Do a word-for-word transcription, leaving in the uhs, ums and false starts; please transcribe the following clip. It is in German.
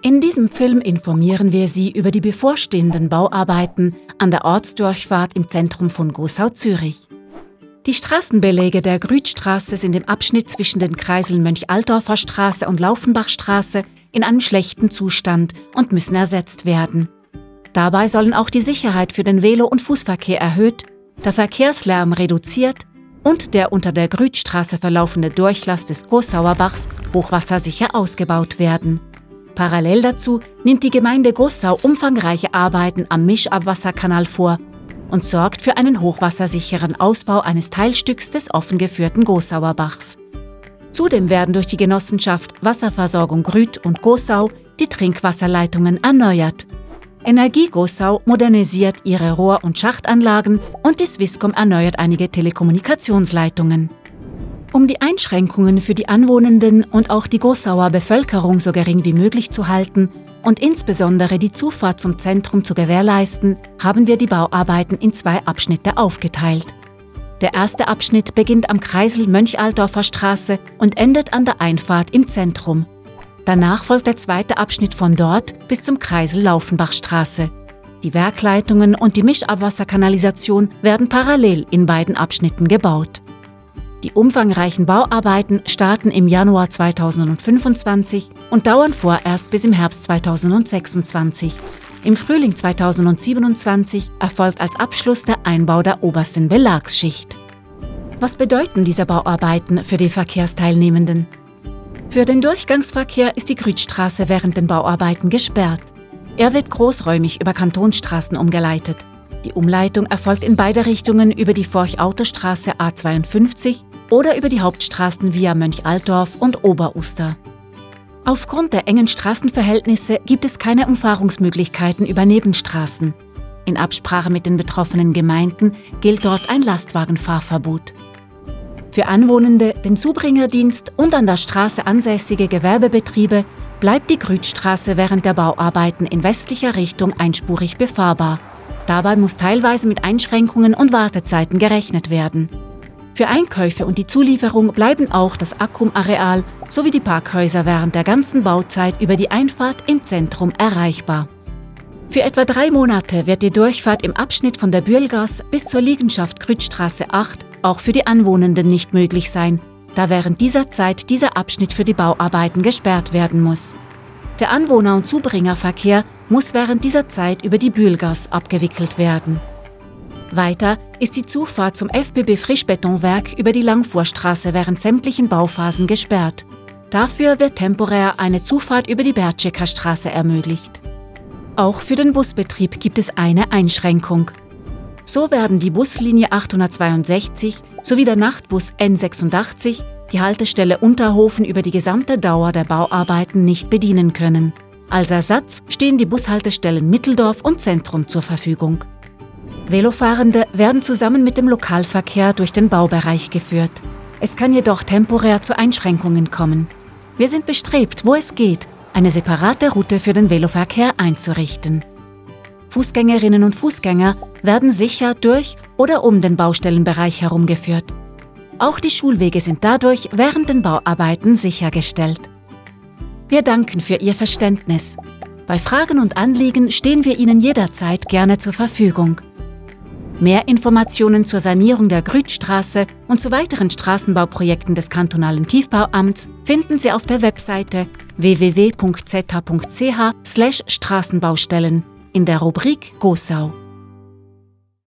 In diesem Film informieren wir Sie über die bevorstehenden Bauarbeiten an der Ortsdurchfahrt im Zentrum von Gossau, Zürich. Die Straßenbeläge der Grütstraße sind im Abschnitt zwischen den Kreiseln Mönch-Altdorfer Straße und Laufenbachstraße in einem schlechten Zustand und müssen ersetzt werden. Dabei sollen auch die Sicherheit für den Velo- und Fußverkehr erhöht, der Verkehrslärm reduziert und der unter der Grütstraße verlaufende Durchlass des Gossauer Bachs hochwassersicher ausgebaut werden. Parallel dazu nimmt die Gemeinde Gossau umfangreiche Arbeiten am Mischabwasserkanal vor und sorgt für einen hochwassersicheren Ausbau eines Teilstücks des offengeführten Gossauer Bachs. Zudem werden durch die Genossenschaft Wasserversorgung Grüt und Gossau die Trinkwasserleitungen erneuert. Energie Gossau modernisiert ihre Rohr- und Schachtanlagen und die Swisscom erneuert einige Telekommunikationsleitungen. Um die Einschränkungen für die Anwohnenden und auch die Gossauer Bevölkerung so gering wie möglich zu halten und insbesondere die Zufahrt zum Zentrum zu gewährleisten, haben wir die Bauarbeiten in zwei Abschnitte aufgeteilt. Der erste Abschnitt beginnt am Kreisel Mönch-Altdorfer Straße und endet an der Einfahrt im Zentrum. Danach folgt der zweite Abschnitt von dort bis zum Kreisel Laufenbachstraße. Die Werkleitungen und die Mischabwasserkanalisation werden parallel in beiden Abschnitten gebaut. Die umfangreichen Bauarbeiten starten im Januar zweitausendfünfundzwanzig und dauern vorerst bis im Herbst zweitausendsechsundzwanzig. Im Frühling zweitausendsiebenundzwanzig erfolgt als Abschluss der Einbau der obersten Belagsschicht. Was bedeuten diese Bauarbeiten für die Verkehrsteilnehmenden? Für den Durchgangsverkehr ist die Grütstraße während den Bauarbeiten gesperrt. Er wird großräumig über Kantonsstraßen umgeleitet. Die Umleitung erfolgt in beide Richtungen über die Forch-Autostraße A zweiundfünfzig oder über die Hauptstraßen via Mönch-Altdorf und Oberuster. Aufgrund der engen Straßenverhältnisse gibt es keine Umfahrungsmöglichkeiten über Nebenstraßen. In Absprache mit den betroffenen Gemeinden gilt dort ein Lastwagenfahrverbot. Für Anwohnende, den Zubringerdienst und an der Straße ansässige Gewerbebetriebe bleibt die Grütstraße während der Bauarbeiten in westlicher Richtung einspurig befahrbar. Dabei muss teilweise mit Einschränkungen und Wartezeiten gerechnet werden. Für Einkäufe und die Zulieferung bleiben auch das Akkum-Areal sowie die Parkhäuser während der ganzen Bauzeit über die Einfahrt im Zentrum erreichbar. Für etwa drei Monate wird die Durchfahrt im Abschnitt von der Bühlgasse bis zur Liegenschaft Grütstraße acht auch für die Anwohnenden nicht möglich sein, da während dieser Zeit dieser Abschnitt für die Bauarbeiten gesperrt werden muss. Der Anwohner- und Zubringerverkehr muss während dieser Zeit über die Bühlgasse abgewickelt werden. Weiter ist die Zufahrt zum F B B Frischbetonwerk über die Langfuhrstraße während sämtlichen Bauphasen gesperrt. Dafür wird temporär eine Zufahrt über die Bertschiker Straße ermöglicht. Auch für den Busbetrieb gibt es eine Einschränkung. So werden die Buslinie achthundertzweiundsechzig sowie der Nachtbus N sechsundachtzig die Haltestelle Unterhofen über die gesamte Dauer der Bauarbeiten nicht bedienen können. Als Ersatz stehen die Bushaltestellen Mitteldorf und Zentrum zur Verfügung. Velofahrende werden zusammen mit dem Lokalverkehr durch den Baubereich geführt. Es kann jedoch temporär zu Einschränkungen kommen. Wir sind bestrebt, wo es geht, eine separate Route für den Veloverkehr einzurichten. Fußgängerinnen und Fußgänger werden sicher durch oder um den Baustellenbereich herumgeführt. Auch die Schulwege sind dadurch während den Bauarbeiten sichergestellt. Wir danken für Ihr Verständnis. Bei Fragen und Anliegen stehen wir Ihnen jederzeit gerne zur Verfügung. Mehr Informationen zur Sanierung der Grütstraße und zu weiteren Straßenbauprojekten des kantonalen Tiefbauamts finden Sie auf der Webseite w w w punkt z h punkt c h slash Straßenbaustellen in der Rubrik Gossau.